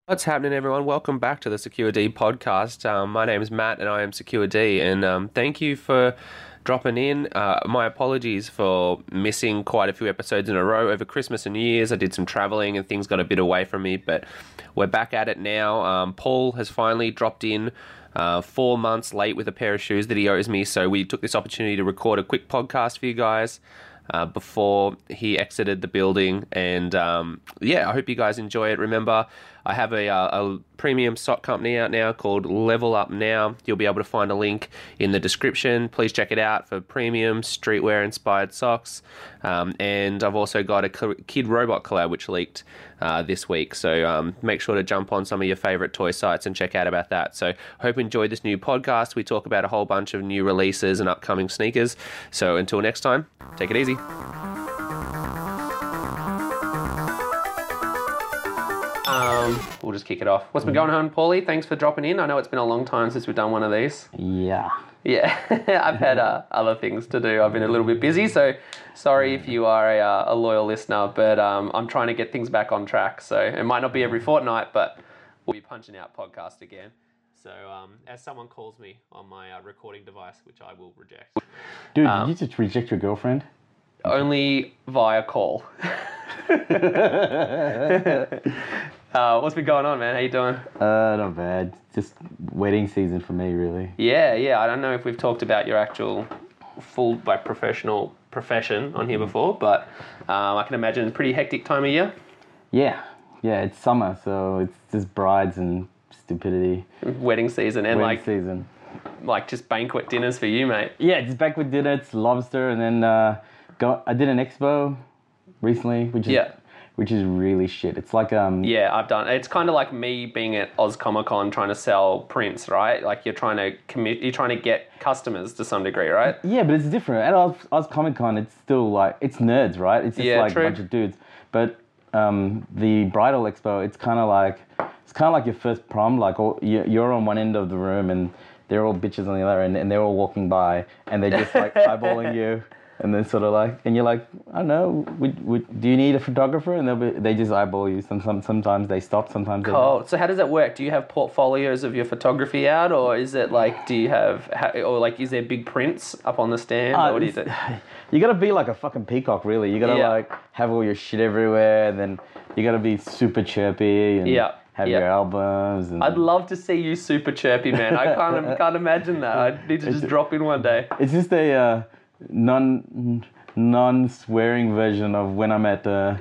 What's happening, everyone? Welcome back to the Secure D podcast. My name is Matt, and I am Secure D. And thank you for dropping in. My apologies for missing quite a few episodes in a row over Christmas and New Year's. I did some traveling, and things got a bit away from me, but we're back at it now. Paul has finally dropped in. 4 months late with a pair of shoes that he owes me, so we took this opportunity to record a quick podcast for you guys before he exited the building. And I hope you guys enjoy it. Remember, I have a premium sock company out now called Level Up Now. You'll be able to find a link in the description. Please check it out for premium streetwear inspired socks. And I've also got a Kid Robot collab which leaked this week. So make sure to jump on some of your favorite toy sites and check out about that. So hope you enjoyed this new podcast. We talk about a whole bunch of new releases and upcoming sneakers. So until next time, take it easy. We'll just kick it off. What's been going on, Paulie? Thanks for dropping in. I know it's been a long time since we've done one of these. Yeah. I've had other things to do. I've been a little bit busy, so sorry if you are a loyal listener, but I'm trying to get things back on track. So it might not be every fortnight, but we'll be punching out podcast again. So as someone calls me on my recording device, which I will reject. Dude, did you just reject your girlfriend? Only via call. What's been going on, man? How you doing? Not bad. Just wedding season for me, really. Yeah. I don't know if we've talked about your actual full professional profession on here before, but I can imagine it's a pretty hectic time of year. Yeah, it's summer, so it's just brides and stupidity. Wedding season and wedding season. Like just banquet dinners for you, mate. Yeah, just banquet dinner, it's lobster, and then I did an expo recently, which is really shit. It's like Yeah, I've done. It's kind of like me being at Oz Comic Con trying to sell prints, right? Like you're trying to get customers to some degree, right? Yeah, but it's different. At Oz Comic Con, it's still like it's nerds, right? It's just true. A bunch of dudes. But the bridal expo, it's kind of like your first prom. Like you're on one end of the room and they're all bitches on the other end, and they're all walking by and they're just like eyeballing you. And then sort of like, and you're like, I don't know, do you need a photographer? And they just eyeball you. Sometimes they stop, sometimes they don't. Cool. So how does that work? Do you have portfolios of your photography out, or is it like, is there big prints up on the stand? Or what do you think? You gotta be like a fucking peacock, really. You gotta like have all your shit everywhere, and then you gotta be super chirpy and have your albums. And I'd love to see you super chirpy, man. I can't imagine that. I need to just drop in one day. It's just a non-swearing version of when I'm at the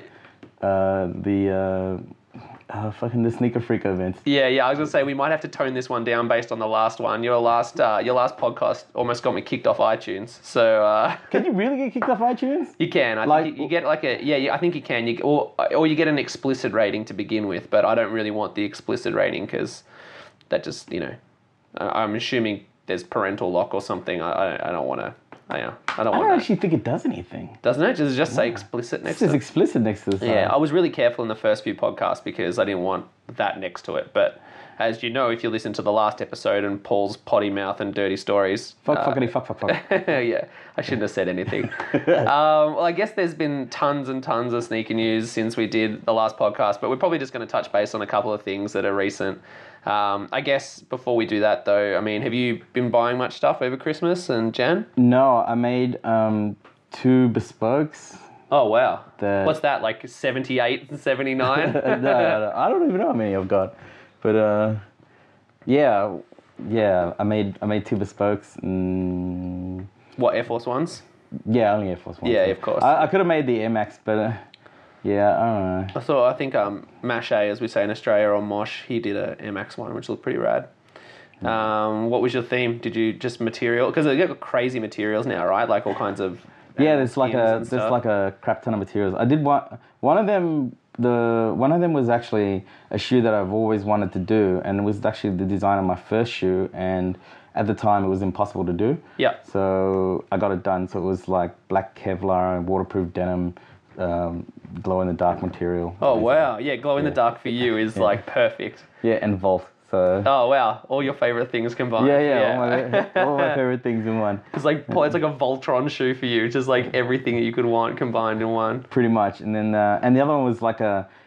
Sneaker Freak event. Yeah. I was gonna say we might have to tone this one down based on the last one. Your last podcast almost got me kicked off iTunes. So can you really get kicked off iTunes? You can. I think you get like I think you can. Or you get an explicit rating to begin with, but I don't really want the explicit rating because that just I'm assuming there's parental lock or something. I don't want to. I don't actually think it does anything. Doesn't it? Does it just say explicit next to it? It says explicit next to the Yeah, I was really careful in the first few podcasts because I didn't want that next to it. But as you know, if you listen to the last episode and Paul's potty mouth and dirty stories... Fuck. Yeah, I shouldn't have said anything. Well, I guess there's been tons and tons of sneaker news since we did the last podcast, but we're probably just going to touch base on a couple of things that are recent. I guess before we do that, though, I mean, have you been buying much stuff over Christmas and Jan? No, I made 2 bespokes. Oh, wow. What's that, like 78 and 79? No, I don't even know how many I've got. But, I made 2 bespokes. What, Air Force Ones? Yeah, only Air Force Ones. Yeah, of course. I could have made the Air Max, but... yeah, I don't know. I think Mache, as we say in Australia, or Mosh, he did a MX one, which looked pretty rad. What was your theme? Did you just material? Because they've got crazy materials now, right? Like all kinds of there's like a crap ton of materials. I did one of them. One of them was actually a shoe that I've always wanted to do, and it was actually the design of my first shoe. And at the time, it was impossible to do. Yeah. So I got it done. So it was like black Kevlar and waterproof denim. Glow-in-the-dark material. Oh, wow. Yeah, glow-in-the-dark for you is like perfect. Yeah, and Volt. So. Oh, wow. All your favourite things combined. Yeah. All my favourite things in one. It's like a Voltron shoe for you. Just like everything that you could want combined in one. Pretty much. And then and the other one was like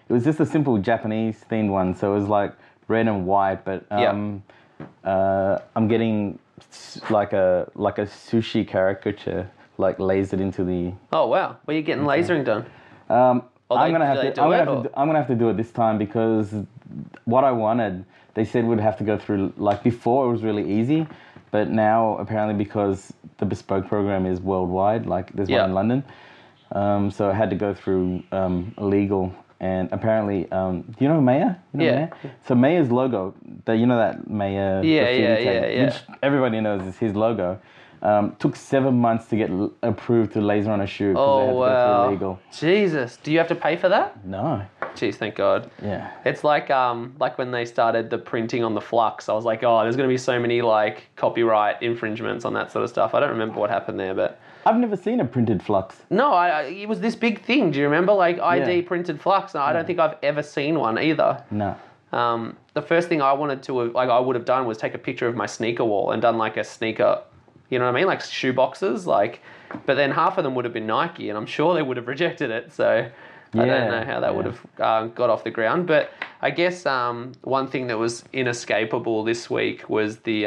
it was just a simple Japanese themed one. So it was like red and white, but I'm getting like a sushi caricature like lasered into the. Oh wow, where are you getting lasering done? I'm gonna have to do it this time because what I wanted, they said would have to go through, like before it was really easy, but now apparently because the bespoke program is worldwide, like there's one in London, so I had to go through legal. And apparently, do you know Maya? Maya? So Maya's logo, that Maya graffiti tag, which everybody knows is his logo, took 7 months to get approved to laser on a shoe because they had to go through legal. Jesus, do you have to pay for that? No. Jeez, thank God. Yeah. It's like when they started the printing on the Flux. I was like, oh, there's going to be so many like copyright infringements on that sort of stuff. I don't remember what happened there, but. I've never seen a printed Flux. No, it was this big thing. Do you remember, like ID printed Flux? No, I don't think I've ever seen one either. No. The first thing I wanted to I would have done was take a picture of my sneaker wall and done like a sneaker, you know what I mean, like shoe boxes, like. But then half of them would have been Nike, and I'm sure they would have rejected it. So I don't know how that would have got off the ground. But I guess one thing that was inescapable this week was the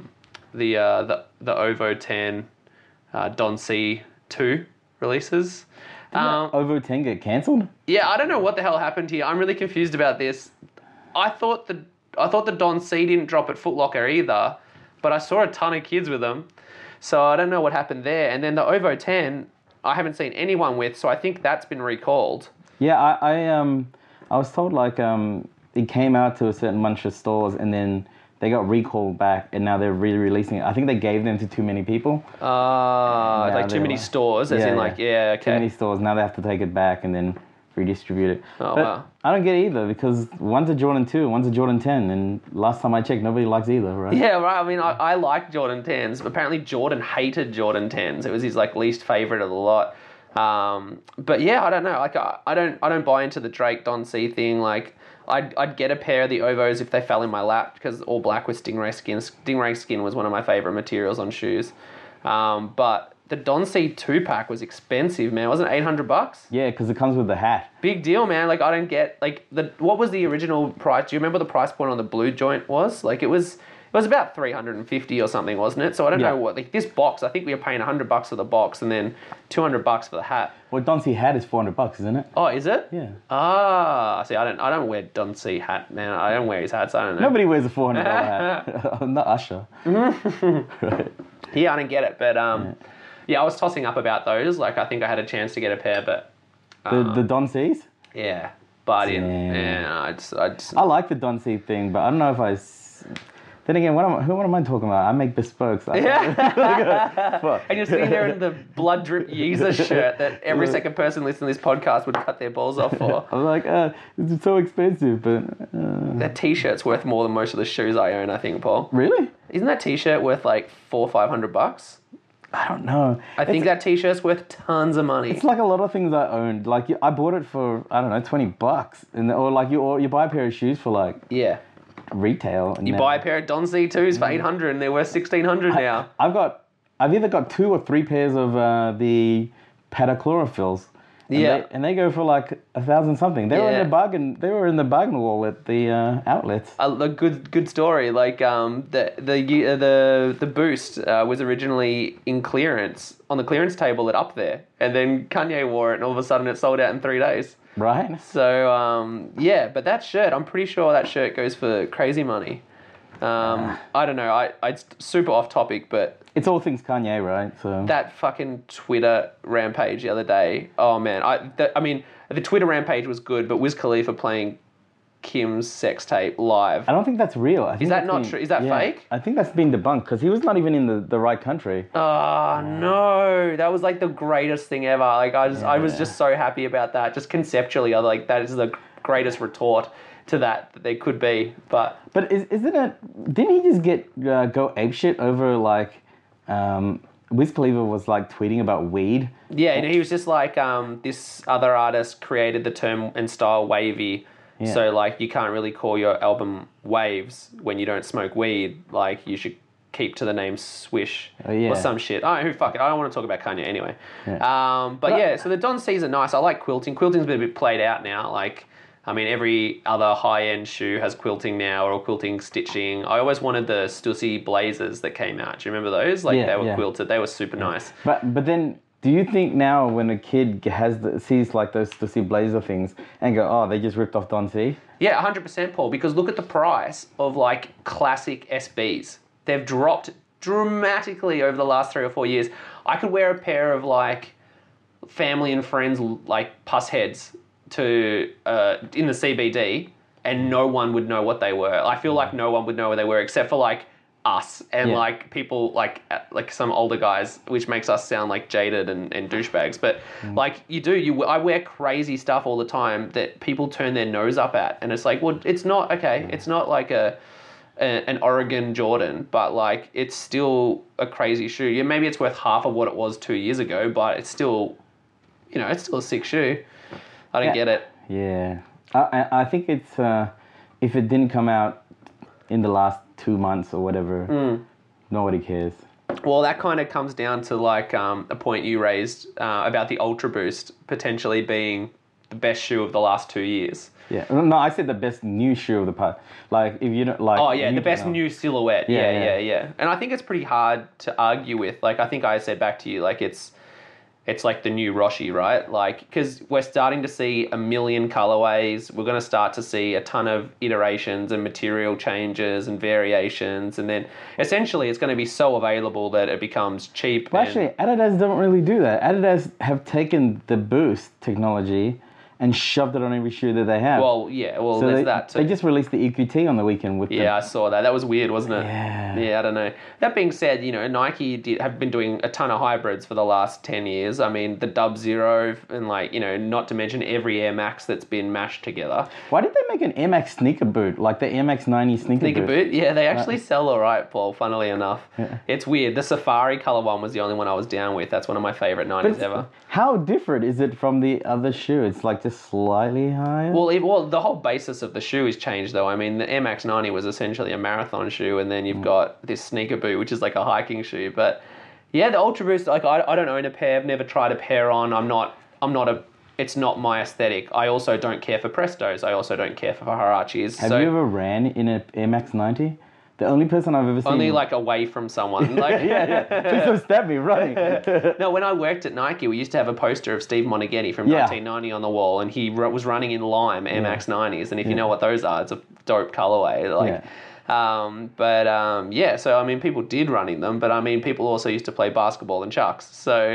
OVO 10. Don C 2 releases. OVO 10 get cancelled? Yeah, I don't know what the hell happened here. I'm really confused about this. I thought the Don C didn't drop at Foot Locker either, but I saw a ton of kids with them. So I don't know what happened there. And then the OVO 10, I haven't seen anyone with, so I think that's been recalled. Yeah, I was told like it came out to a certain bunch of stores and then they got recalled back, and now they're re-releasing it. I think they gave them to too many people. Like too many stores, as in like, okay. Too many stores. Now they have to take it back and then redistribute it. Oh, but wow. I don't get it either because one's a Jordan 2, one's a Jordan 10, and last time I checked, nobody likes either, right? Yeah, right. I mean, I like Jordan 10s. Apparently, Jordan hated Jordan 10s. It was his like least favorite of the lot. But yeah, I don't know. Like, I don't buy into the Drake Don C thing. Like, I'd get a pair of the Ovos if they fell in my lap because all black with Stingray skin. Stingray skin was one of my favorite materials on shoes. But the Don C 2-pack was expensive, man. Wasn't it $800? Yeah, because it comes with the hat. Big deal, man. Like, I don't get like what was the original price? Do you remember the price point on the blue joint was? Like, it was about $350 or something, wasn't it? So I don't know what, like this box, I think we were paying $100 for the box and then $200 for the hat. Well, Don C hat is $400, isn't it? Oh, is it? Yeah. See, I don't wear Don C hat, man. I don't wear his hats. I don't know. Nobody wears a $400 hat. I'm not Usher. Right. Yeah, I don't get it, but I was tossing up about those. Like, I think I had a chance to get a pair, but the Don C's. Yeah, but I like the Don C thing, but I don't know if Then again, what am I talking about? I make bespokes. And you're sitting there in the blood drip Yeezus shirt that every second person listening to this podcast would cut their balls off for. I'm like, it's so expensive, but... That t-shirt's worth more than most of the shoes I own, I think, Paul. Really? Isn't that t-shirt worth like $400 or $500? I don't know. I think that t-shirt's worth tons of money. It's like a lot of things I owned. Like, I bought it for, I don't know, $20. Or like you buy a pair of shoes for like... Yeah. Retail. You buy a pair of Don C2s for $800 and they're worth $1,600 now. I've either got 2 or 3 pairs of the Pataklorophils. And they go for like 1,000 something. They were in the bargain. They were in the bargain wall at the outlets. A good story. Like the Boost was originally in clearance on the clearance table at Up There, and then Kanye wore it, and all of a sudden it sold out in 3 days. Right. So but that shirt, I'm pretty sure that shirt goes for crazy money. I don't know. It's super off topic, but it's all things Kanye, right? So that fucking Twitter rampage the other day. Oh man, I mean, the Twitter rampage was good, but Wiz Khalifa playing Kim's sex tape live. I don't think that's real. Is that not true? Is that fake? I think that's been debunked because he was not even in the right country. Oh no, that was like the greatest thing ever. Like I was just so happy about that. Just conceptually, I like that is the greatest retort to that there could be. But isn't it? Didn't he just go apeshit over like? Wiz Khalifa was like tweeting about weed. Yeah, and he was just like, this other artist created the term and style wavy. Yeah. So like you can't really call your album Waves when you don't smoke weed. Like you should keep to the name Swish or some shit. Oh, who fuck it? I don't want to talk about Kanye anyway. Yeah. So the Don C's are nice. I like quilting. Quilting's been a bit played out now. Like I mean, every other high-end shoe has quilting now or quilting stitching. I always wanted the Stussy Blazers that came out. Do you remember those? Like, they were quilted. They were super nice. But then, do you think now when a kid sees like those Stussy Blazer things and go, oh, they just ripped off Don C? Yeah, 100%, Paul, because look at the price of, like, classic SBs. They've dropped dramatically over the last 3 or 4 years. I could wear a pair of, like, family and friends, like, puss heads to in the CBD, and no one would know what they were. I feel like no one would know what they were except for, like, us and like people like some older guys, which makes us sound like jaded and douchebags. But like I wear crazy stuff all the time that people turn their nose up at, and it's like, well, it's not okay. It's not like an Oregon Jordan, but like it's still a crazy shoe. Yeah, maybe it's worth half of what it was 2 years ago, but it's still, it's still a sick shoe. I don't get it. Yeah, I think it's if it didn't come out in the last 2 months or whatever, nobody cares. Well, that kind of comes down to like a point you raised about the Ultra Boost potentially being the best shoe of the last 2 years. Yeah, no, I said the best new shoe of the past. Like if you don't like. Oh yeah, the best new silhouette. Yeah. And I think it's pretty hard to argue with. Like I think I said back to you, like it's like the new Roshe, right? Like, because we're starting to see a million colorways. We're going to start to see a ton of iterations and material changes and variations. And then essentially it's going to be so available that it becomes cheap. Well, actually, Adidas don't really do that. Adidas have taken the Boost technology and shoved it on every shoe that they have. Well, so there's that too. They just released the EQT on the weekend with I saw that. That was weird, wasn't it? Yeah, I don't know. That being said, Nike have been doing a ton of hybrids for the last 10 years. I mean, the Dub Zero and like, not to mention every Air Max that's been mashed together. Why did they make an Air Max sneaker boot, like the Air Max 90 sneaker boot? Yeah, they actually sell all right, Paul, funnily enough. Yeah. It's weird. The Safari color one was the only one I was down with. That's one of my favorite 90s ever. How different is it from the other shoe? It's like just slightly higher? Well, the whole basis of the shoe is changed, though. I mean, the Air Max 90 was essentially a marathon shoe, and then you've got this sneaker boot, which is like a hiking shoe. But yeah, the Ultra Boost, like I don't own a pair. I've never tried a pair on. It's not my aesthetic. I also don't care for Prestos. I also don't care for Huaraches. Have you ever ran in an Air Max 90? The only person I've ever seen... Only like away from someone. Like yeah. Please don't stab me running. No, when I worked at Nike, we used to have a poster of Steve Moneghetti from 1990 on the wall, and he was running in lime Air Max 90s. And if you know what those are, it's a dope colorway. Like, so I mean, people did run in them, but I mean, people also used to play basketball and chucks. So,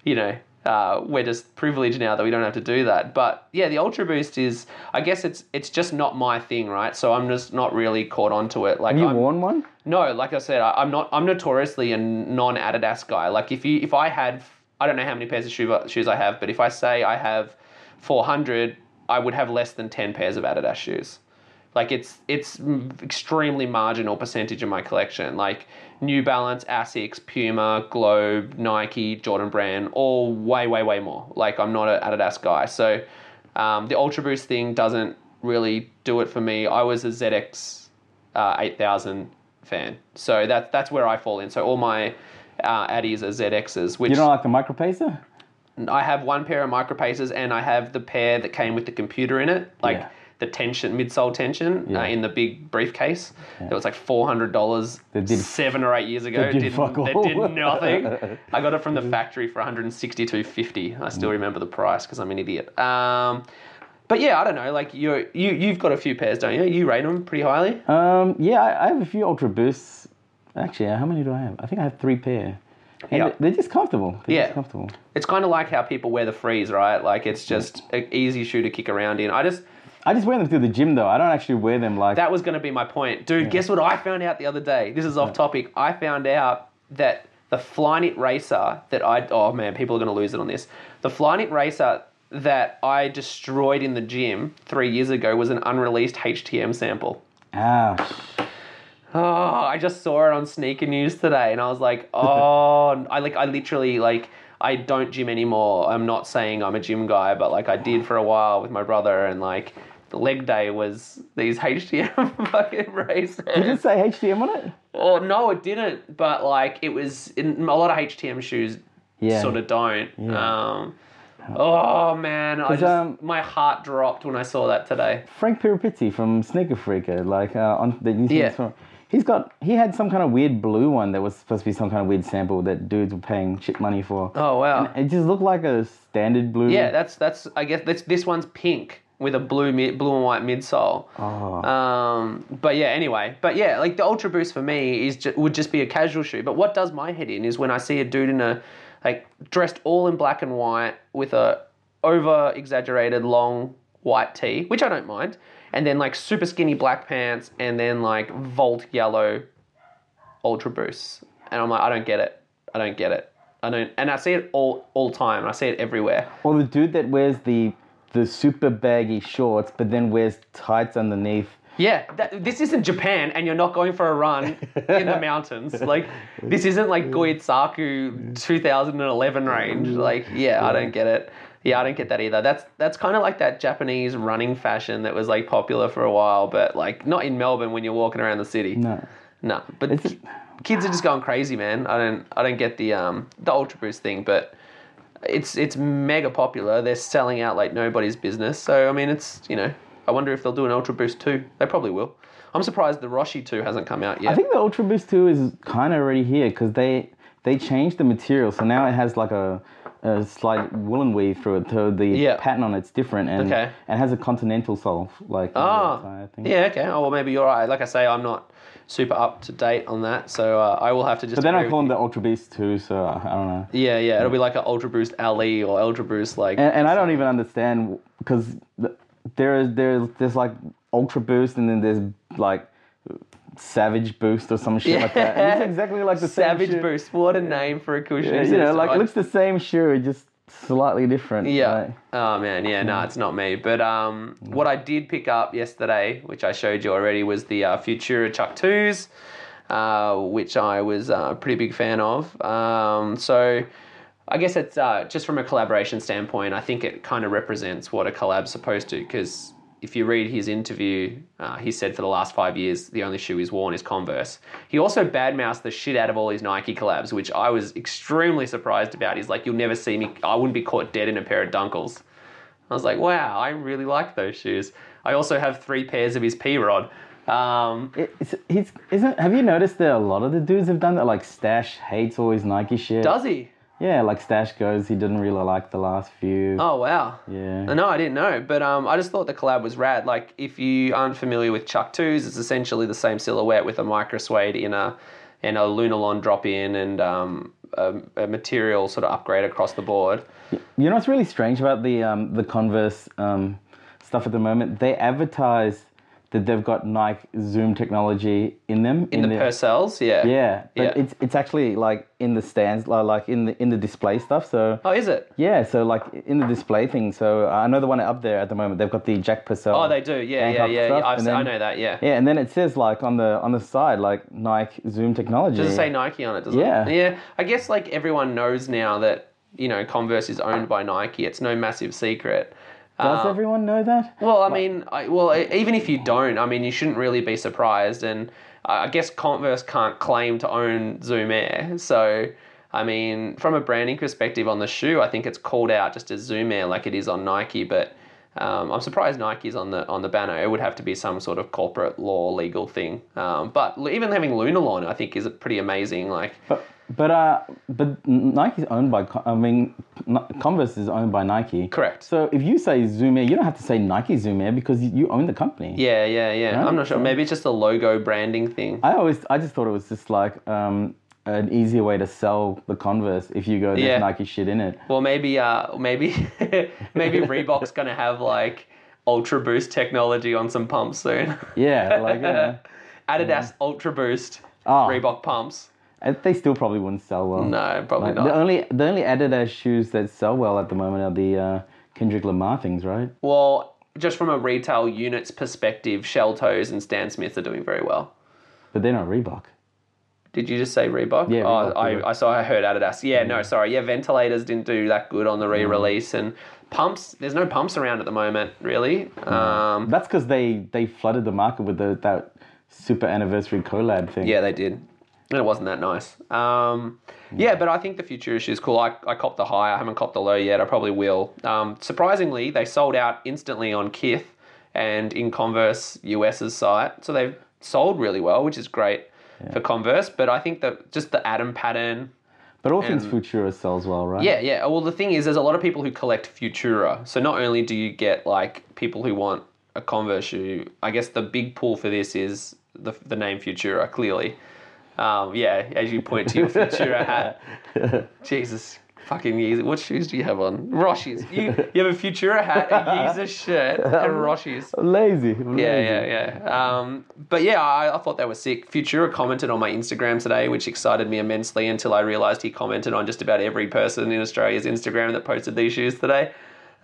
we're just privileged now that we don't have to do that. But yeah, the Ultra Boost is, I guess it's just not my thing, right? So I'm just not really caught onto it. Like, have you worn one? No, like I said, I'm notoriously a non-Adidas guy. Like if I had, I don't know how many pairs of shoes I have, but if I say I have 400, I would have less than 10 pairs of Adidas shoes. Like it's extremely marginal percentage of my collection. Like New Balance, Asics, Puma, Globe, Nike, Jordan Brand, all way, way, way more. Like I'm not an Adidas guy. So the Ultra Boost thing doesn't really do it for me. I was a ZX 8000 fan. So that's where I fall in. So all my Addies are ZXs. Which you don't like the Micropacer? I have one pair of Micropacers, and I have the pair that came with the computer in it. Like the tension, midsole tension in the big briefcase. It was like $400 7 or 8 years ago. It did nothing. I got it from the factory for $162.50. I still remember the price because I'm an idiot. But yeah, I don't know. Like you've got a few pairs, don't you? You rate them pretty highly. I have a few Ultra Boosts. Actually, how many do I have? I think I have 3 pair. And they're just comfortable. Just comfortable. It's kind of like how people wear the Freeze, right? Like it's just an easy shoe to kick around in. I just wear them to the gym, though. I don't actually wear them like... That was going to be my point. Dude, guess what I found out the other day? This is off topic. I found out that the Flyknit Racer that oh man, people are going to lose it on this. The Flyknit Racer that I destroyed in the gym 3 years ago was an unreleased HTM sample. Ouch. Oh, I just saw it on Sneaker News today, and I was like, oh... I literally, like... I don't gym anymore. I'm not saying I'm a gym guy, but like I did for a while with my brother, and like the leg day was these HTM fucking racers. Did it say HTM on it? Oh no, it didn't. But like it was a lot of HTM shoes sort of don't. Yeah. Oh man, my heart dropped when I saw that today. Frank Piripizzi from Sneaker Freaker, like on the Yeah. he had some kind of weird blue one that was supposed to be some kind of weird sample that dudes were paying shit money for. Oh wow. And it just looked like a standard blue. Yeah, that's I guess this one's pink with a blue and white midsole. But yeah, anyway. But yeah, like the Ultra Boost for me would just be a casual shoe. But what does my head in is when I see a dude in a dressed all in black and white with a over exaggerated long white tee, which I don't mind, and then like super skinny black pants, and then like Volt yellow Ultra Boosts, and I'm like, I don't get it. And I see it all time. I see it everywhere. Or the dude that wears the super baggy shorts, but then wears tights underneath. Yeah, this isn't Japan, and you're not going for a run in the mountains. Like, this isn't like Goitsaku 2011 range. Like, I don't get it. Yeah, I don't get that either. That's kind of like that Japanese running fashion that was like popular for a while, but like not in Melbourne when you're walking around the city. No. But kids are just going crazy, man. I don't get the Ultra Boost thing, but it's mega popular. They're selling out like nobody's business. So I mean, it's I wonder if they'll do an Ultra Boost 2. They probably will. I'm surprised the Roshi 2 hasn't come out yet. I think the Ultra Boost 2 is kind of already here because they changed the material, so now it has like a slight woolen weave through it. So the pattern on it's different and has a continental sole like. I think. Yeah. Okay. Oh well, maybe you're right. Like I say, I'm not super up to date on that, so I will have to just. But then I call them the Ultra Boost 2, so I don't know. Yeah. It'll be like an Ultra Boost LE or Ultra Boost like. And I don't even understand because there's like Ultra Boost and then there's like Savage Boost or some shit like that. It looks exactly like the Savage same Boost. What a name for a cushion. Like it looks the same shoe, just slightly different. Yeah. Right? Oh man, yeah, no, it's not me. But what I did pick up yesterday, which I showed you already, was the Futura Chuck 2s, which I was a pretty big fan of. So I guess it's just from a collaboration standpoint, I think it kind of represents what a collab's supposed to, because if you read his interview, he said for the last 5 years, the only shoe he's worn is Converse. He also badmouthed the shit out of all his Nike collabs, which I was extremely surprised about. He's like, you'll never see me, I wouldn't be caught dead in a pair of Dunkles. I was like, wow, I really like those shoes. I also have 3 pairs of his P-Rod. Have you noticed that a lot of the dudes have done that? Like Stash hates all his Nike shit. Does he? Yeah, like Stash goes, he didn't really like the last few. Oh, wow. Yeah. No, I didn't know. But I just thought the collab was rad. Like, if you aren't familiar with Chuck 2s, it's essentially the same silhouette with a micro suede in a Lunarlon drop-in and a material sort of upgrade across the board. You know what's really strange about the Converse stuff at the moment? They advertise that they've got Nike Zoom technology in them. In the Purcells, yeah. Yeah, but it's actually like in the stands, like in the display stuff. So. Oh, is it? Yeah, so like in the display thing. So I know the one up there at the moment. They've got the Jack Purcell. Oh, they do. Yeah. I know that. Yeah. Yeah, and then it says like on the side like Nike Zoom technology. Does it say Nike on it? Does it? Yeah. I guess like everyone knows now that Converse is owned by Nike. It's no massive secret. Does everyone know that? Well, I mean, even if you don't, I mean, you shouldn't really be surprised. And I guess Converse can't claim to own Zoom Air. So, I mean, from a branding perspective on the shoe, I think it's called out just as Zoom Air like it is on Nike. But I'm surprised Nike's on the banner. It would have to be some sort of corporate law legal thing. But even having Lunarlon, I think, is pretty amazing. Like. But Nike's owned by, Converse is owned by Nike. Correct. So if you say Zoom Air, you don't have to say Nike Zoom Air because you own the company. Yeah. Right? I'm not sure. Maybe it's just a logo branding thing. I just thought it was just like an easier way to sell the Converse if you go, there's Nike shit in it. Well, maybe Reebok's gonna have like Ultra Boost technology on some pumps soon. Yeah, like Adidas Ultra Boost Reebok pumps. They still probably wouldn't sell well. No, probably not. The only Adidas shoes that sell well at the moment are the Kendrick Lamar things, right? Well, just from a retail units perspective, Shell Toes and Stan Smith are doing very well. But they're not Reebok. Did you just say Reebok? Yeah, Reebok, I heard Adidas. Yeah, no, sorry. Yeah, ventilators didn't do that good on the re-release. And pumps, there's no pumps around at the moment, really. That's because they flooded the market with that super anniversary collab thing. Yeah, they did. And it wasn't that nice. Yeah, but I think the Futura shoe is cool. I copped the high. I haven't copped the low yet. I probably will. Surprisingly, they sold out instantly on Kith and in Converse US's site. So they've sold really well, which is great for Converse. But I think that just the Atom pattern... But all things Futura sells well, right? Yeah, yeah. Well, the thing is, there's a lot of people who collect Futura. So not only do you get, like, people who want a Converse shoe, I guess the big pull for this is the name Futura, clearly. Yeah, as you point to your Futura hat. Jesus fucking Yeezy. What shoes do you have on? Roshi's. You have a Futura hat, a Yeezus shirt, and Roshi's. Lazy. Yeah. But yeah, I thought they were sick. Futura commented on my Instagram today, which excited me immensely until I realised he commented on just about every person in Australia's Instagram that posted these shoes today.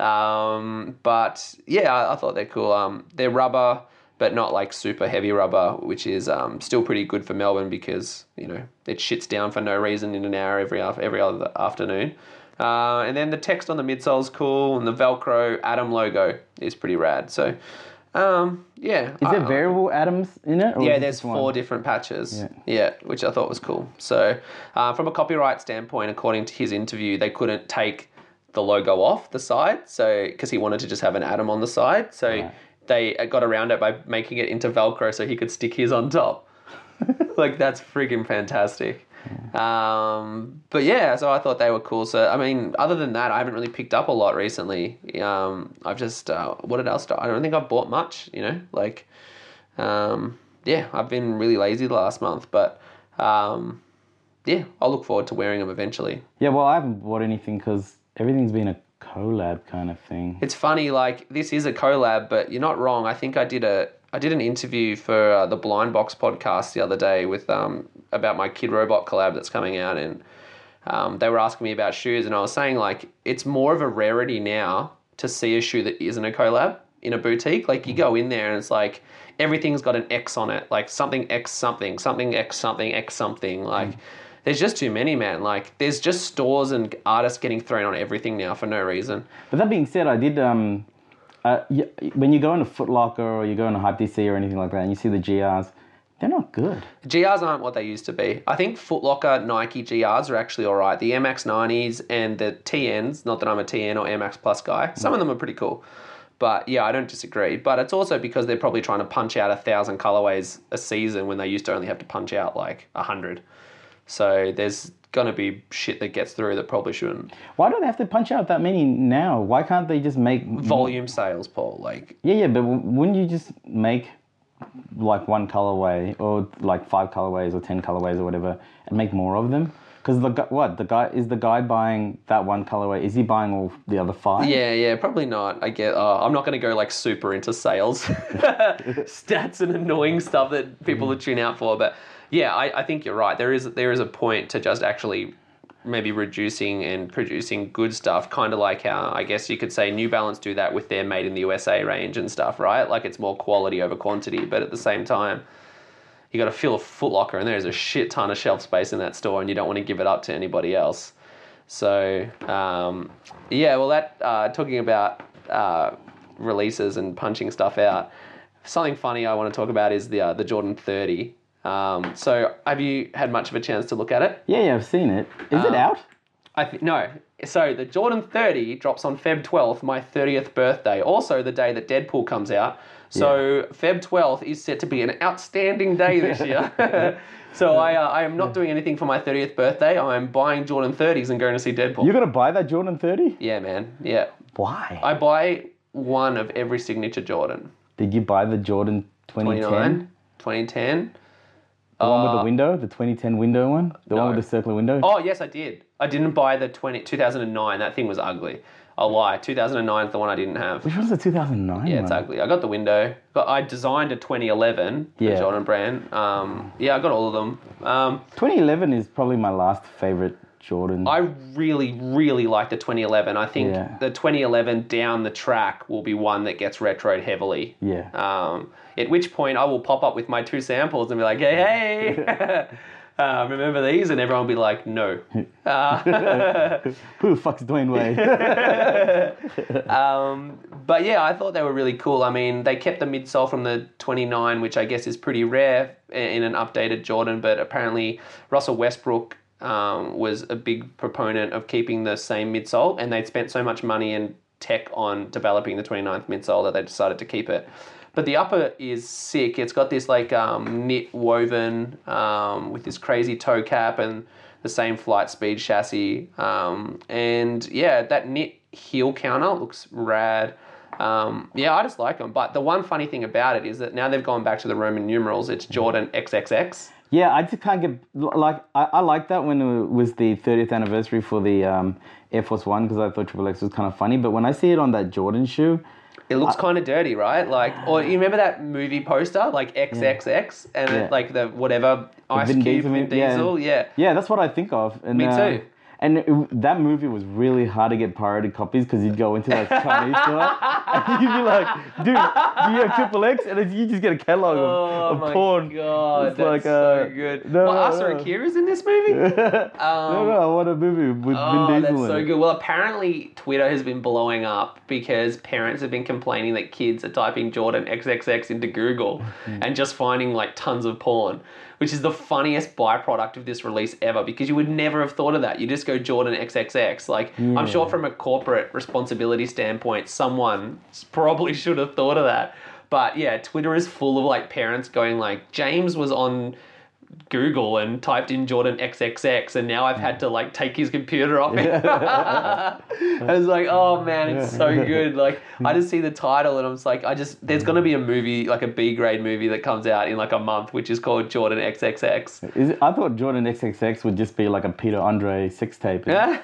But yeah, I thought they're cool. They're rubber, but not like super heavy rubber, which is still pretty good for Melbourne because, you know, it shits down for no reason in an hour every other afternoon. And then the text on the midsole is cool, and the Velcro Atom logo is pretty rad. So, yeah. Is there variable atoms in it? Or yeah, there's 4 different patches. Yeah, which I thought was cool. So, from a copyright standpoint, according to his interview, they couldn't take the logo off the side, so because he wanted to just have an Atom on the side. So... Right. They got around it by making it into Velcro so he could stick his on top. Like, that's freaking fantastic. But yeah, so I thought they were cool. So, I mean, other than that, I haven't really picked up a lot recently. I've just, what else? I don't think I've bought much, you know? Like, yeah, I've been really lazy the last month. But, yeah, I'll look forward to wearing them eventually. Yeah, well, I haven't bought anything because everything's been a collab kind of thing. It's funny, like, this is a collab, but you're not wrong. I think I did an interview for the Blind Box podcast the other day with about my Kid Robot collab that's coming out, and they were asking me about shoes, and I was saying, like, it's more of a rarity now to see a shoe that isn't a collab in a boutique. Like, you go in there and it's like everything's got an X on it, like something X something, something X something, X something, like... There's just too many, man. Like, there's just stores and artists getting thrown on everything now for no reason. But that being said, I did... when you go into Foot Locker or you go into Hype DC or anything like that and you see the GRs, they're not good. GRs aren't what they used to be. I think Foot Locker Nike GRs are actually all right. The MX 90s and the TNs, not that I'm a TN or Air Max Plus guy, some of them are pretty cool. But yeah, I don't disagree. But it's also because they're probably trying to punch out 1,000 colorways a season when they used to only have to punch out like 100. So there's going to be shit that gets through that probably shouldn't. Why do they have to punch out that many now? Why can't they just make... Volume sales, Paul. Like... Yeah, but wouldn't you just make like one colorway or like 5 colorways or 10 colorways or whatever and make more of them? Because the guy buying that one colorway, is he buying all the other 5? Yeah, probably not. I get. I'm not going to go like super into sales stats and annoying stuff that people would tune out for. But yeah, I think you're right. There is a point to just actually maybe reducing and producing good stuff, kind of like how I guess you could say New Balance do that with their Made in the USA range and stuff, right? Like it's more quality over quantity, but at the same time, you got to fill a Foot Locker and there's a shit ton of shelf space in that store and you don't want to give it up to anybody else. So, yeah, well, that talking about releases and punching stuff out, something funny I want to talk about is the Jordan 30. So have you had much of a chance to look at it? Yeah, I've seen it. Is it out? No. So the Jordan 30 drops on Feb 12th, my 30th birthday, also the day that Deadpool comes out. So Feb 12th is set to be an outstanding day this year. So I am not doing anything for my 30th birthday. I'm buying Jordan 30s and going to see Deadpool. You're going to buy that Jordan 30? Yeah, man. Yeah. Why? I buy one of every signature Jordan. Did you buy the Jordan 2010? 2010. The one with the window? The 2010 window one? The one with the circular window? Oh, yes, I did. I didn't buy the 2009. That thing was ugly. I'll lie. 2009 is the one I didn't have. Which one's the 2009 Yeah, it's ugly. I got the window. I designed a 2011, the Jordan brand. Yeah, I got all of them. 2011 is probably my last favourite Jordan. I really, really like the 2011. I think the 2011 down the track will be one that gets retroed heavily. Yeah. At which point I will pop up with my 2 samples and be like, hey. Remember these? And everyone will be like, no. Who the fuck's Dwayne Wade? But yeah, I thought they were really cool. I mean, they kept the midsole from the 29, which I guess is pretty rare in an updated Jordan, but apparently Russell Westbrook was a big proponent of keeping the same midsole, and they'd spent so much money and tech on developing the 29th midsole that they decided to keep it. But the upper is sick. It's got this like knit woven with this crazy toe cap and the same flight speed chassis. And yeah, that knit heel counter looks rad. Yeah, I just like them. But the one funny thing about it is that now they've gone back to the Roman numerals. It's Jordan XXX. Yeah, I just can't get, like, I like that when it was the 30th anniversary for the Air Force One, because I thought Triple X was kind of funny. But when I see it on that Jordan shoe, it looks kind of dirty, right? Like, or you remember that movie poster, like XXX, and it, like the whatever Ice Cube, Vin Diesel, yeah. Yeah, that's what I think of. And, me too. And that movie was really hard to get pirated copies because you'd go into that Chinese store and you'd be like, dude, do you have Triple X? And then you just get a catalog of porn. Oh my God, it's that's like, so good. Asa Akira's in this movie? No, I want a movie with Vin Diesel that's in so it. good. Well, apparently Twitter has been blowing up because parents have been complaining that kids are typing Jordan XXX into Google and just finding like tons of porn, which is the funniest byproduct of this release ever, because you would never have thought of that. You just go Jordan XXX. Like, I'm sure from a corporate responsibility standpoint, someone probably should have thought of that. But yeah, Twitter is full of like parents going like, James was on Google and typed in Jordan XXX, and now I've had to like take his computer off it. I was like, oh man, it's so good. Like, I just see the title and I'm just like, there's going to be a movie, like a B grade movie that comes out in like a month, which is called Jordan XXX. I thought Jordan XXX would just be like a Peter Andre sex tape.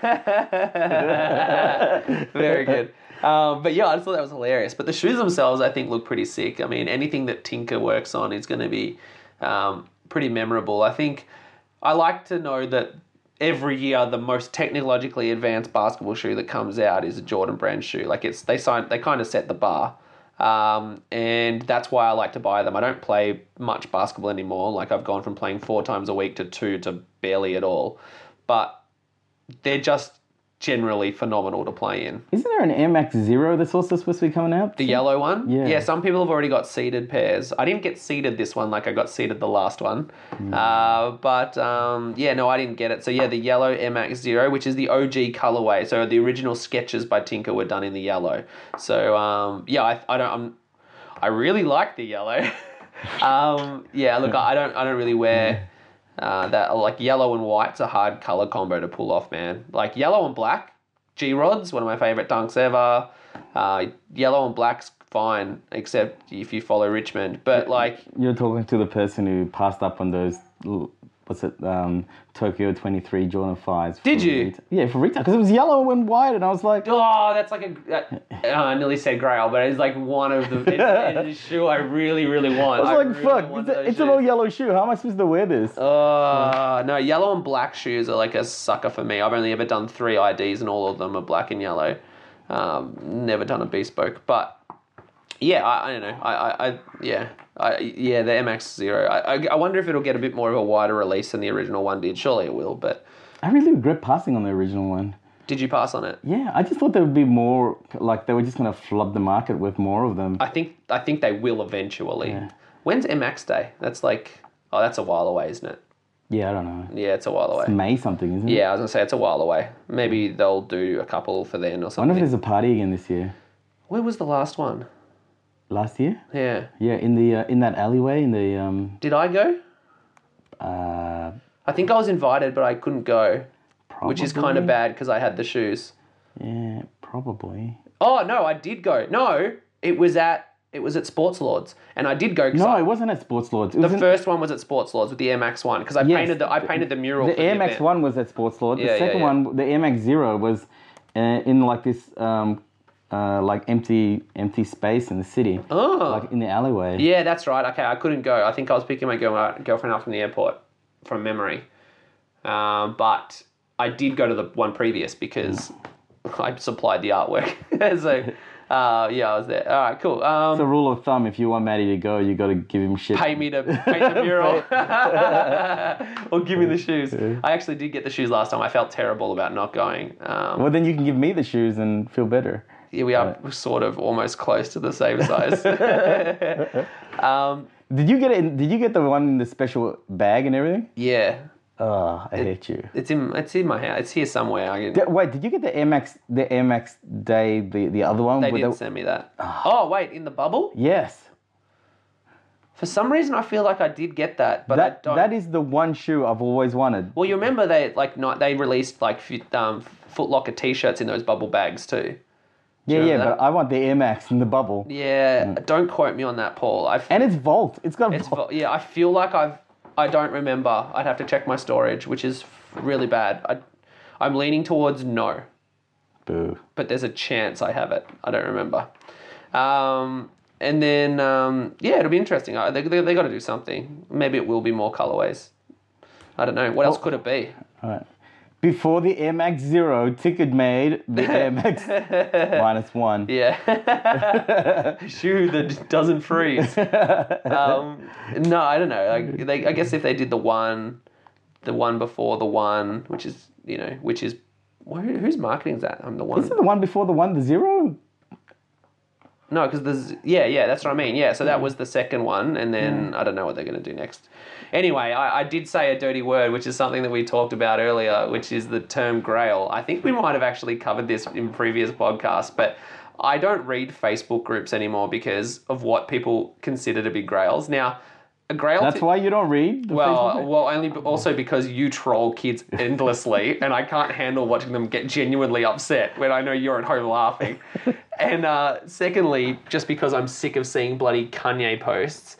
Very good. But yeah, I just thought that was hilarious. But the shoes themselves, I think, look pretty sick. I mean, anything that Tinker works on is going to be pretty memorable. I think I like to know that every year the most technologically advanced basketball shoe that comes out is a Jordan brand shoe. Like, they kind of set the bar. And that's why I like to buy them. I don't play much basketball anymore. Like, I've gone from playing 4 times a week to 2 to barely at all. But they're just generally phenomenal to play in. Isn't there an Air Max Zero that's also supposed to be coming out? The yellow one? Yeah. Yeah, some people have already got seeded pairs. I didn't get seeded this one like I got seeded the last one. But no, I didn't get it. So yeah, the yellow Air Max Zero, which is the OG colorway. So the original sketches by Tinker were done in the yellow. So I really like the yellow. Look, I don't really wear that. Like, yellow and white's a hard color combo to pull off, man. Like, yellow and black, G-Rods, one of my favorite dunks ever. Yellow and black's fine, except if you follow Richmond. But like, you're talking to the person who passed up on those. Tokyo 23 Jordan 5s. Did you? Yeah, for retail, because it was yellow and white, and I was like, oh, that's like I nearly said Grail, but it's like one of the it's a shoe I really, really want. I was like, fuck, it's an all yellow shoe. How am I supposed to wear this? No, yellow and black shoes are like a sucker for me. I've only ever done 3 IDs, and all of them are black and yellow. Never done a bespoke, but yeah, I don't know. The MX Zero. I wonder if it'll get a bit more of a wider release than the original one did. Surely it will, but I really regret passing on the original one. Did you pass on it? Yeah, I just thought there would be more. Like, they were just going to flood the market with more of them. I think they will eventually. Yeah. When's MX Day? That's that's a while away, isn't it? Yeah, I don't know. Yeah, it's a while away. It's May something, isn't it? Yeah, I was going to say it's a while away. Maybe they'll do a couple for then or I something. wonder if there's a party again this year. Where was the last one? Last year? Yeah. Yeah, in that alleyway in the Did I go? I think I was invited, but I couldn't go. Probably. Which is kind of bad because I had the shoes. Yeah, probably. Oh no, I did go. No, it was at Sports Lords, and I did go. No, it wasn't at Sports Lords. The first one was at Sports Lords with the Air Max 1 because I painted the mural. The for Air the Max event. 1 was at Sports Lords. The second one, the Air Max 0, was in like this like empty space in the city. Oh. Like in the alleyway. Yeah, that's right. Okay, I couldn't go. I think I was picking my girlfriend up from the airport from memory. But I did go to the one previous because I supplied the artwork. So, Yeah, I was there. All right, cool. It's a rule of thumb. If you want Maddie to go, you got to give him shit. Pay me to paint the mural. Or give me the shoes. I actually did get the shoes last time. I felt terrible about not going. Well, then you can give me the shoes and feel better. Yeah, we are sort of almost close to the same size. Did you get it? Did you get the one in the special bag and everything? Yeah. Oh, I hate you. It's in my house. It's here somewhere. Wait, did you get the Air Max Day, the other one? They didn't send me that. Oh, wait, in the bubble? Yes. For some reason, I feel like I did get that, but I don't. That is the one shoe I've always wanted. Well, you remember they released like Foot Locker t-shirts in those bubble bags too. Yeah, but I want the Air Max in the bubble. Yeah, don't quote me on that, Paul. And it's Volt. It's got Volt. Yeah, I feel like I don't remember. I'd have to check my storage, which is really bad. I'm leaning towards no. Boo. But there's a chance I have it. I don't remember. And then, it'll be interesting. They got to do something. Maybe it will be more colorways. I don't know. What else could it be? All right. Before the Air Max Zero, Ticket made the Air Max -1. Yeah. Shoe that doesn't freeze. No, I don't know. I guess if they did the one before the one, which is whose marketing is that? I'm the one. Isn't the one before the one the zero? No, because that's what I mean. Yeah, so that was the second one, and then I don't know what they're going to do next. Anyway, I did say a dirty word, which is something that we talked about earlier, which is the term grail. I think we might have actually covered this in previous podcasts, but I don't read Facebook groups anymore because of what people consider to be grails. Now, a grail... That's why you don't read the Facebook group? Well, also because you troll kids endlessly, and I can't handle watching them get genuinely upset when I know you're at home laughing. And secondly, just because I'm sick of seeing bloody Kanye posts...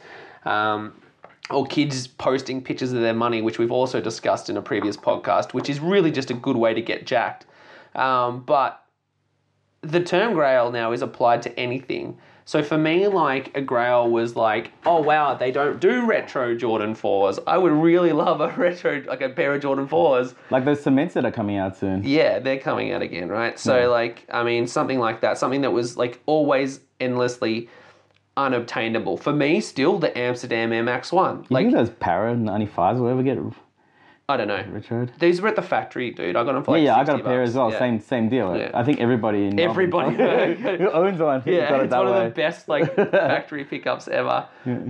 or kids posting pictures of their money, which we've also discussed in a previous podcast, which is really just a good way to get jacked. But the term grail now is applied to anything. So for me, like, a grail was like, oh, wow, they don't do retro Jordan 4s. I would really love a pair of Jordan 4s. Like those cements that are coming out soon. Yeah, they're coming out again, right? So, something like that. Something that was, like, always endlessly... unobtainable. For me, still, the Amsterdam Air Max 1. You think those Para 95s will ever get... I don't know. Richard? These were at the factory, dude. I got them for I got a $60. pair as well. Yeah. Same deal. Yeah. I think everybody in Everybody who owns one. Yeah, got it it's that one way. of the best factory pickups ever.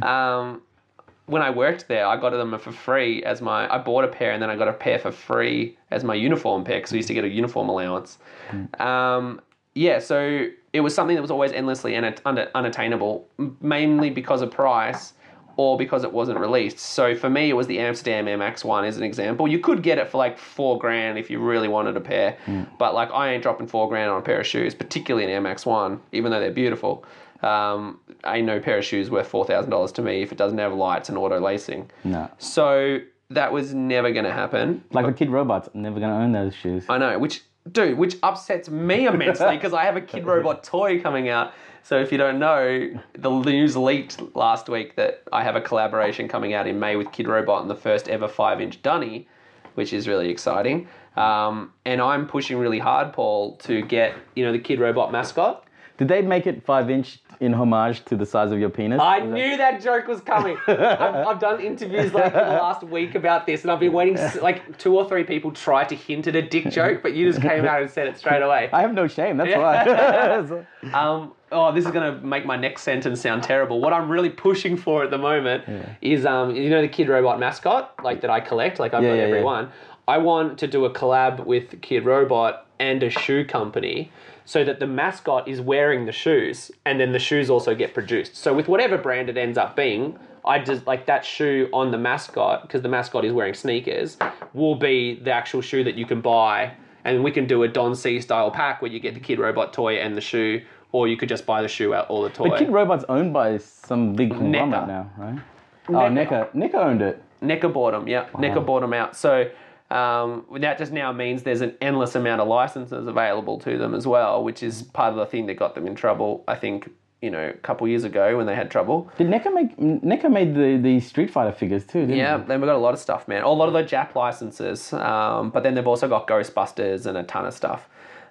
When I worked there, I got them for free I bought a pair and then I got a pair for free as my uniform pair because we used to get a uniform allowance. So it was something that was always endlessly unattainable, mainly because of price or because it wasn't released. So for me, it was the Amsterdam Air Max 1 as an example. You could get it for like $4,000 if you really wanted a pair, but like I ain't dropping $4,000 on a pair of shoes, particularly an Air Max 1, even though they're beautiful. Ain't no pair of shoes worth $4,000 to me if it doesn't have lights and auto lacing. No. So that was never going to happen. Like the Kid Robots, I'm never going to own those shoes. I know, which upsets me immensely because I have a Kid Robot toy coming out. So if you don't know, the news leaked last week that I have a collaboration coming out in May with Kid Robot and the first ever 5-inch dunny, which is really exciting. And I'm pushing really hard, Paul, to get, the Kid Robot mascot. Did they make it 5-inch in homage to the size of your penis? I knew that joke was coming. I've done interviews like in the last week about this, and I've been waiting. Like 2 or 3 people tried to hint at a dick joke, but you just came out and said it straight away. I have no shame. That's why. This is going to make my next sentence sound terrible. What I'm really pushing for at the moment is, the Kid Robot mascot, like that I collect, like I've got every one. I want to do a collab with Kid Robot and a shoe company so that the mascot is wearing the shoes and then the shoes also get produced. So with whatever brand it ends up being, I just like that shoe on the mascot, because the mascot is wearing sneakers, will be the actual shoe that you can buy, and we can do a Don C style pack where you get the Kid Robot toy and the shoe, or you could just buy the shoe out or the toy. But Kid Robot's owned by some big conglomerate now, right? NECA owned it. NECA bought them, yeah. Wow. NECA bought them out. So that just now means there's an endless amount of licenses available to them as well, which is part of the thing that got them in trouble, I think, a couple years ago when they had trouble. Did NECA made the Street Fighter figures too, didn't they? They've got a lot of stuff, man. A lot of the Jap licenses, but then they've also got Ghostbusters and a ton of stuff.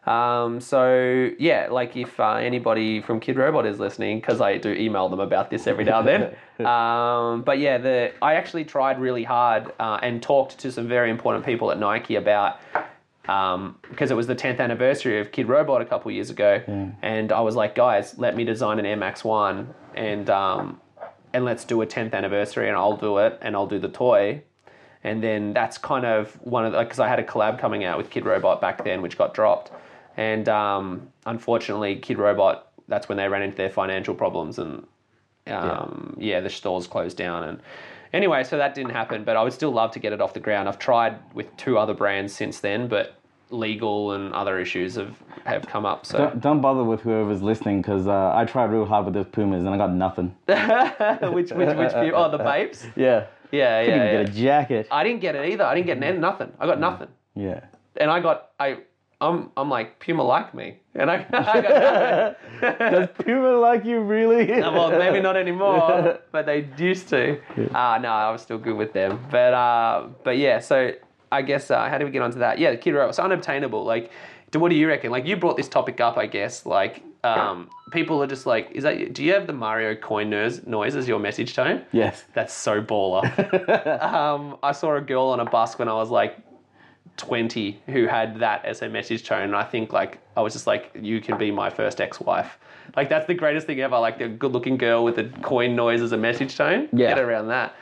So yeah, like if anybody from Kid Robot is listening, because I do email them about this every now and then. But yeah, I actually tried really hard and talked to some very important people at Nike about, because it was the 10th anniversary of Kid Robot a couple years ago, and I was like, guys, let me design an Air Max 1 and let's do a 10th anniversary, and I'll do it, and I'll do the toy. And then that's kind of one of the, because I had a collab coming out with Kid Robot back then, which got dropped. And unfortunately, Kid Robot, that's when they ran into their financial problems, and the stores closed down. And anyway, so that didn't happen, but I would still love to get it off the ground. I've tried with 2 other brands since then, but legal and other issues have come up. So don't bother with whoever's listening, because I tried real hard with those Pumas and I got nothing. which few? Oh, the Babes? Yeah. Yeah. Couldn't even get a jacket. I didn't get it either. I didn't get nothing. I got nothing. Yeah. And I'm like, Puma like me. And I got nothing. Does Puma like you really? Well, maybe not anymore, but they used to. No, I was still good with them. But yeah, so I guess, how do we get onto that? Yeah, the Kid Robot, it's unobtainable. Like, what do you reckon? Like, you brought this topic up, I guess. Like, people are just like, do you have the Mario coin noise as your message tone? Yes. That's so baller. I saw a girl on a bus when I was like 20 who had that as her message tone, and I think like I was just like, you can be my first ex-wife. Like, that's the greatest thing ever. Like, a good-looking girl with a coin noise as a message tone. Yeah. Get around that.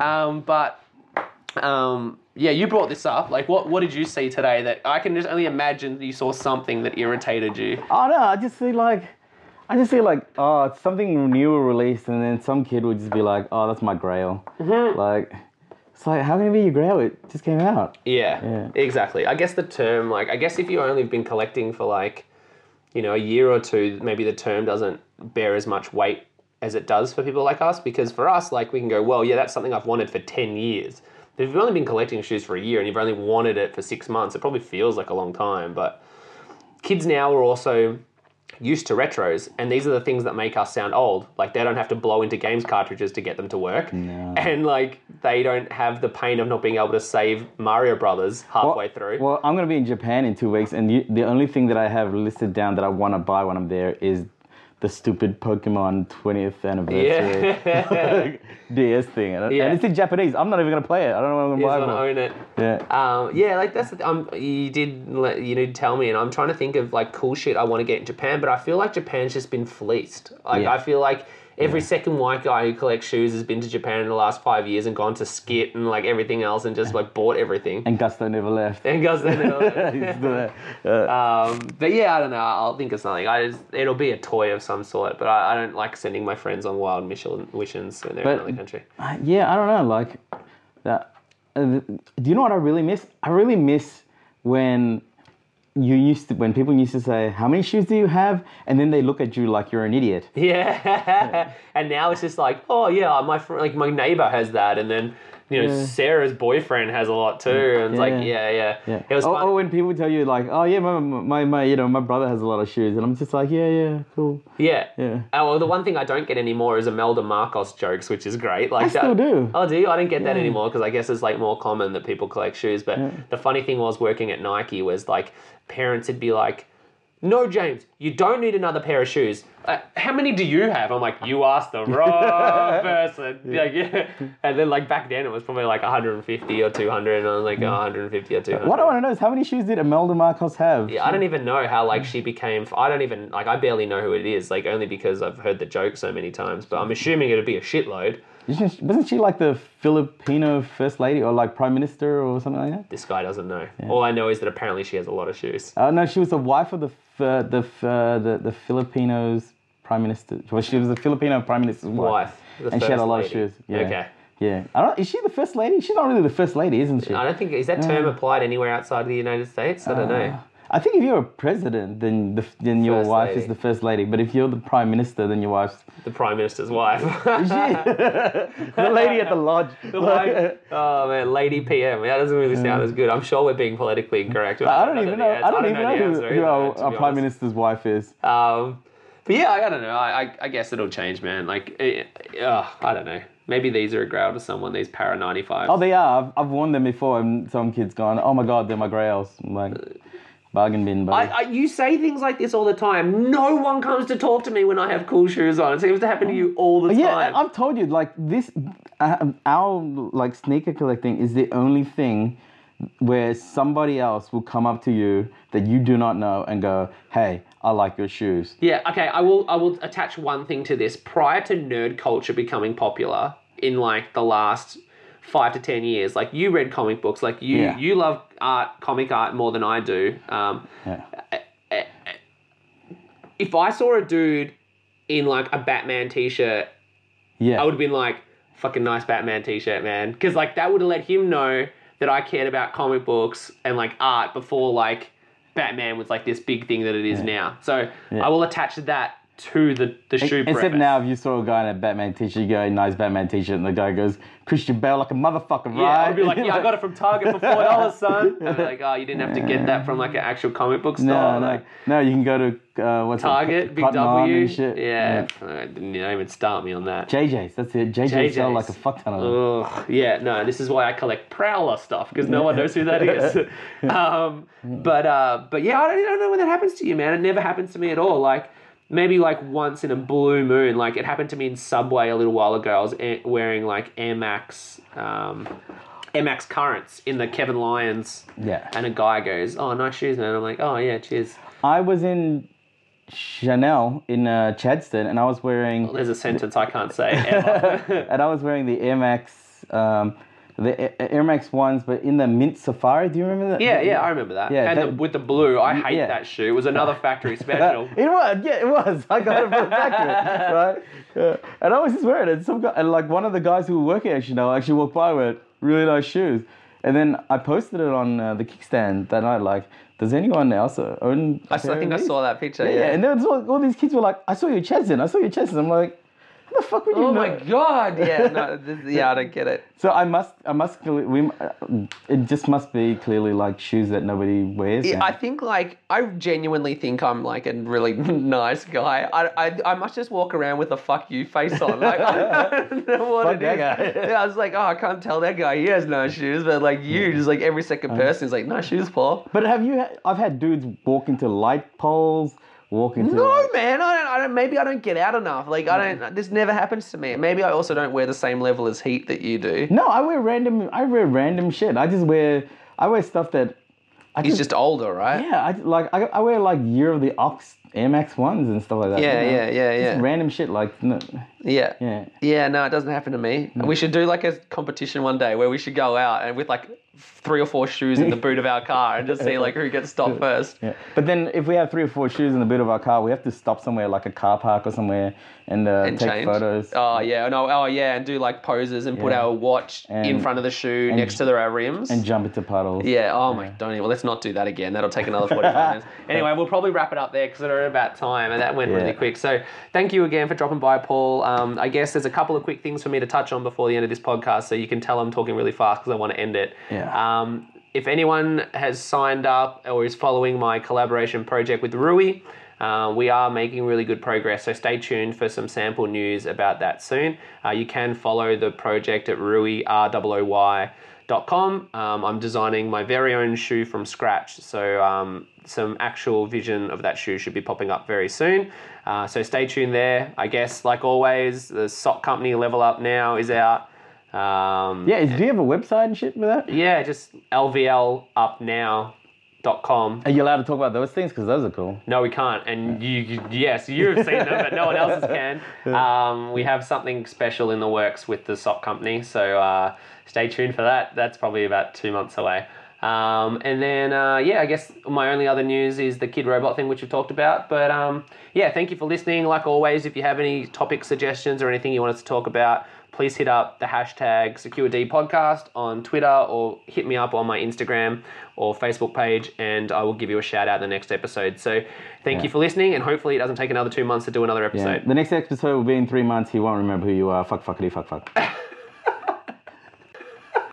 Yeah, you brought this up. Like, what did you see today that I can just only imagine you saw something that irritated you? Oh no, I just feel like it's something new or released, and then some kid would just be like, oh, that's my Grail. Mm-hmm. Like, it's like, how can it be your Grail? It just came out. Yeah, exactly. I guess the term, like, I guess if you've only been collecting for like, a year or two, maybe the term doesn't bear as much weight as it does for people like us, because for us, like, we can go, well, yeah, that's something I've wanted for 10 years. But if you've only been collecting shoes for a year and you've only wanted it for 6 months, it probably feels like a long time. But kids now are also used to retros, and these are the things that make us sound old. Like, they don't have to blow into games cartridges to get them to work. No. And like, they don't have the pain of not being able to save Mario Brothers halfway through. Well, I'm going to be in Japan in 2 weeks, and the only thing that I have listed down that I want to buy when I'm there is the stupid Pokemon 20th anniversary DS thing. And it's in Japanese. I'm not even going to play it. I don't know what I'm going to buy it. Own it. Yeah. Like, that's you did tell me, and I'm trying to think of like cool shit I want to get in Japan, but I feel like Japan's just been fleeced. Like, I feel like every second white guy who collects shoes has been to Japan in the last 5 years and gone to Skit and like everything else and just like bought everything. And Gusto never left. He's still there. But yeah, I don't know. I'll think of something. It'll be a toy of some sort, but I don't like sending my friends on wild missions when they're in another country. I don't know. Like, that. Do you know what I really miss? I really miss when people used to say, how many shoes do you have? And then they look at you like you're an idiot. Yeah. And now it's just like, oh yeah, my neighbor has that, and then Sarah's boyfriend has a lot too, and it's like it was fun. Or when people tell you like, oh yeah, my brother has a lot of shoes, and I'm just like, yeah, cool. Yeah. Well, the one thing I don't get anymore is Imelda Marcos jokes, which is great. Like, I still do. Oh, do you? I don't get that anymore, because I guess it's like more common that people collect shoes. But the funny thing was, working at Nike was like, parents would be like, no, James, you don't need another pair of shoes. How many do you have? I'm like, you asked the wrong person. And then like back then it was probably like 150 or 200, and I was like, 150 or 200. What I want to know is, how many shoes did Imelda Marcos have? Yeah, I don't even know how like she became. I barely know who it is, like only because I've heard the joke so many times. But I'm assuming it'd be a shitload. Wasn't she like the Filipino first lady or like prime minister or something like that? This guy doesn't know. Yeah. All I know is that apparently she has a lot of shoes. No, she was the wife of the Filipinos prime minister. Well, she was the Filipino prime minister's wife. And she had a lot of shoes. Yeah. Okay. Yeah. Is she the first lady? She's not really the first lady, isn't she? I don't think, is that term applied anywhere outside of the United States? I don't know. I think if you're a president, then your wife is the first lady. But if you're the prime minister, then your wife's the prime minister's wife. Is she? The lady at the lodge. Oh man, Lady PM. That doesn't really sound as good. I'm sure we're being politically incorrect. I don't even know who our prime minister's wife is. But yeah, I don't know. I guess it'll change, man. Like, I don't know. Maybe these are a grail to someone, these Para 95s. Oh, they are. I've worn them before, and some kid's gone, oh my God, they're my grails. I'm like, Bargain bin, buddy. You say things like this all the time. No one comes to talk to me when I have cool shoes on. It seems to happen to you all the time. Yeah, I've told you, like, this, our, like, sneaker collecting is the only thing where somebody else will come up to you that you do not know and go, hey, I like your shoes. Yeah, okay, I will attach one thing to this. Prior to nerd culture becoming popular in, like, the last 5 to 10 years, like, you read comic books, like, you love comic art more than I do. If I saw a dude in, like, a Batman t-shirt, I would have been like, fucking nice Batman t-shirt, man. Because, like, that would have let him know that I cared about comic books and, like, art before, like, Batman was, like, this big thing that it is now. So I will attach that to the shoe Except premise. now, if you saw a guy in a Batman t-shirt, you go, nice Batman t-shirt, and the guy goes, Christian Bale like a motherfucker, right? Yeah, I'd be like, I got it from Target for $4, son. And they're like, oh, you didn't have to get that from, like, an actual comic book store? No, you can go to, Target, Big Cotton On W. and shit. Yeah. Didn't even start me on that. JJ's, that's it. JJ's sell like a fuck ton of them. Ugh, yeah, no, this is why I collect Prowler stuff, because no one knows who that is. But yeah, I don't know when that happens to you, man. It never happens to me at all. Like, maybe, like, once in a blue moon. Like, it happened to me in Subway a little while ago. I was wearing, like, Air Max Currents in the Kevin Lyons. Yeah. And a guy goes, oh, nice shoes, man. I'm like, oh, yeah, cheers. I was in Chanel in Chadstone, and I was wearing... Well, there's a sentence I can't say ever. And I was wearing the Air Max... the Air Max ones, but in the mint safari. Do you remember that? Yeah, I remember that. Yeah, and with the blue, I hate that shoe. It was another factory special. It was. I got it from the factory, right? Yeah. And I was just wearing it. Some guy, and like one of the guys who were working at Chanel actually walked by with really nice shoes. And then I posted it on the kickstand that night. Like, does anyone else own? I think I saw that picture. Yeah. And then all these kids were like, "I saw your Chesson. I saw your Chesson." I'm like, "What the fuck would you know?" Oh my god! Yeah, no, I don't get it. So it just must be clearly like shoes that nobody wears. Yeah, I think I genuinely think I'm like a really nice guy. I must just walk around with a fuck you face on. Like, I don't know what Fuck it that is. guy. Yeah, I was like, oh, I can't tell that guy he has nice shoes, but like you, just like every second person is like, nice shoes, Paul. But I've had dudes walk into light poles. No, man, I don't. Maybe I don't get out enough. Like, I don't. This never happens to me. Maybe I also don't wear the same level of heat that you do. No, I wear random shit. I wear stuff that. He's just older, right? Yeah, I wear like Year of the Ox Air Max ones and stuff like that. Yeah. Just random shit like. No. Yeah, no, it doesn't happen to me. We should do like a competition one day where we should go out and with like 3 or 4 shoes in the boot of our car and just see like who gets stopped first. Yeah. But then if we have 3 or 4 shoes in the boot of our car, we have to stop somewhere like a car park or somewhere and take change photos. Oh yeah, no, and do like poses and put our watch in front of the shoe next to our rims and jump into puddles. Yeah. Oh my, don't even. Well, let's not do that again. That'll take another 45 minutes. Anyway, we'll probably wrap it up there because we're about time and that went really quick. So thank you again for dropping by, Paul. I guess there's a couple of quick things for me to touch on before the end of this podcast, so you can tell I'm talking really fast because I want to end it. Yeah. If anyone has signed up or is following my collaboration project with Rui, we are making really good progress, so stay tuned for some sample news about that soon. You can follow the project at ruiroy.com. I'm designing my very own shoe from scratch, so some actual vision of that shoe should be popping up very soon. So stay tuned there. I guess, like always, the sock company Level Up Now is out. Do you have a website and shit for that? Yeah, just lvlupnow.com. Are you allowed to talk about those things? Because those are cool. No, we can't. And you've seen them, but no one else can. We have something special in the works with the sock company, so stay tuned for that. That's probably about 2 months away. And then, I guess my only other news is the Kid Robot thing, which we've talked about. But thank you for listening. Like always, if you have any topic suggestions or anything you want us to talk about, please hit up the hashtag SecureD on Twitter or hit me up on my Instagram or Facebook page and I will give you a shout out in the next episode. So thank you for listening and hopefully it doesn't take another 2 months to do another episode. The next episode will be in 3 months. He won't remember who you are. Fuck, fuckity, fuck, fuck.